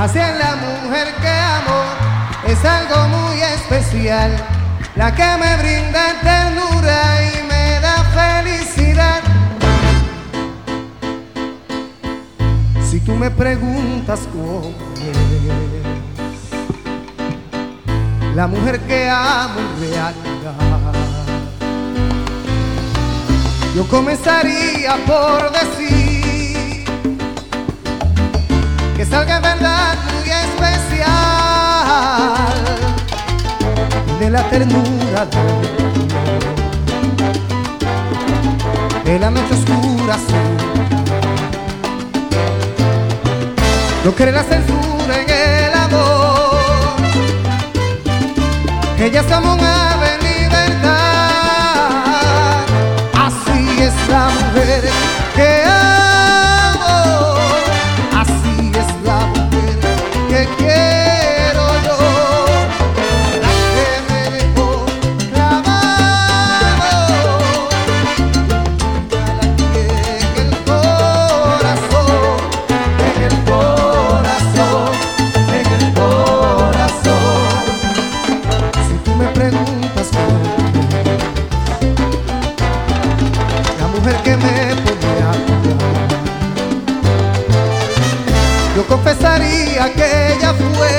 Así es la mujer que amo, es algo muy especial, la que me brinda ternura y me da felicidad. Si tú me preguntas cómo es la mujer que amo en realidad, yo comenzaría por decir que es algo en verdad muy especial, de la ternura de la noche oscura azul. No cree la censura en el amor, ella es como un ave en libertad. Así es la mujer que amo, así es la mujer que quiero yo, la que me dejó clavado en el corazón, en el corazón, en el corazón. Si tú me preguntas cómo la mujer que me pone a cuidar, yo confesaría que ella fue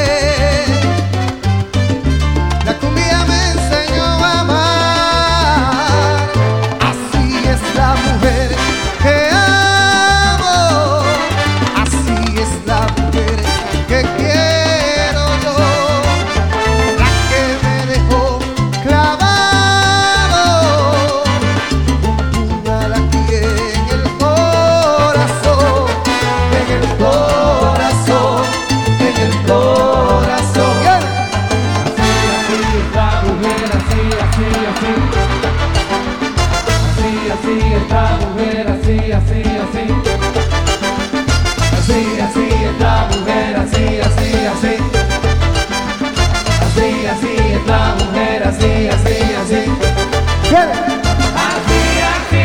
la que un día me enseñó a amar. Así es la mujer que amo, así es la mujer que quiero yo, la que me dejó clavado un puñal aquí en el corazón, en el corazón, en el corazón. Yeah. Así es la mujer, así, así, así. Así es la mujer, así, así, así. Así es la mujer, así, así, así. Así es la mujer, así, así, así. Yeah. Así, así.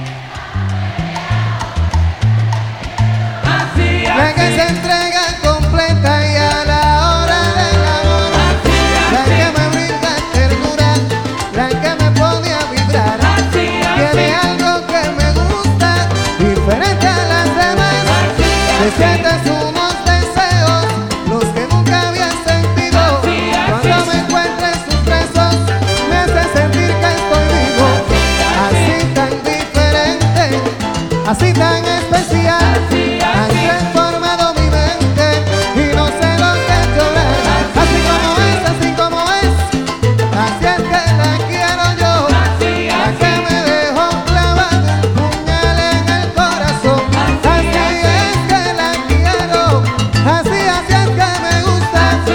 Así, La que se así. entrega completa y a la hora del amor, la que me brinda ternura, la que me pone a vibrar. Tiene algo que me gusta, diferente a las demás. Despiertas unos deseos, los que nunca había sentido. Cuando me encuentro en sus brazos, me hace sentir que estoy vivo. Así tan diferente, así tan especial, han transformado mi mente y no sé lo que llorar. Así como es, así es que la quiero yo, la que me dejó clavado un puñal en el corazón. Así es que la quiero, así es que me gusta, así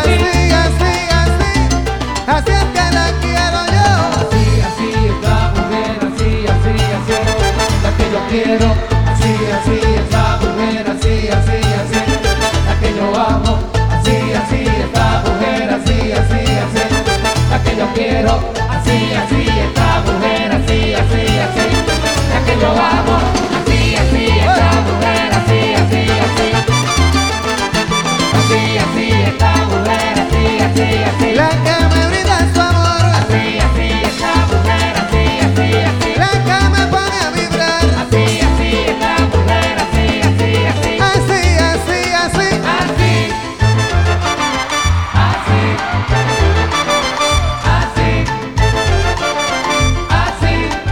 es que la quiero yo. Así es la mujer, así, así, así. La que yo quiero, así es la mujer, así, así, así. La que yo amo, así es la mujer, así, así, así. La que yo quiero, así es la mujer, así, así, así. La que yo amo, así es la mujer, así, así, así. Así es la mujer, así, así, así. La que me brinda su amor, Así es la mujer, así, así, así. la que me pone a vibrar. Así es la mujer, así, así, así. Así, así, así. Así, así, así, así,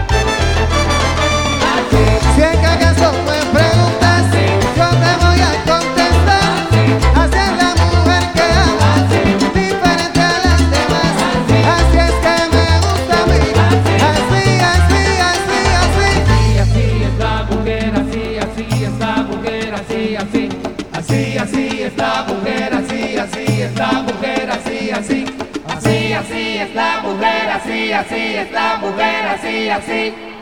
así. Si en que acaso me preguntas, yo te voy a contestar. Así es la mujer que amo, diferente a las demás. Así es que me gusta a mí. Así, así, así, así. Así es la mujer, así, así es la mujer, así, así. Así es la mujer, así, así es la mujer, así, así. Así es la mujer, así es la mujer, así, así.